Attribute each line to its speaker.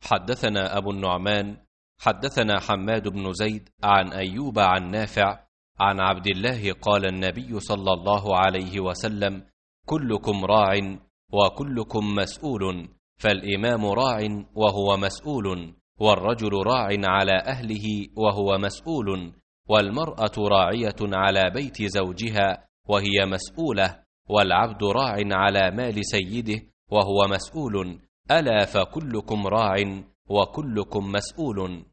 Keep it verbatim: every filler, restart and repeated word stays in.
Speaker 1: حدثنا أبو النعمان حدثنا حماد بن زيد عن أيوب عن نافع عن عبد الله قال النبي صلى الله عليه وسلم: كلكم راع وكلكم مسؤول، فالإمام راع وهو مسؤول، والرجل راع على أهله وهو مسؤول، والمرأة راعية على بيت زوجها وهي مسؤولة، والعبد راع على مال سيده وهو مسؤول، ألا فكلكم راع وكلكم مسؤول.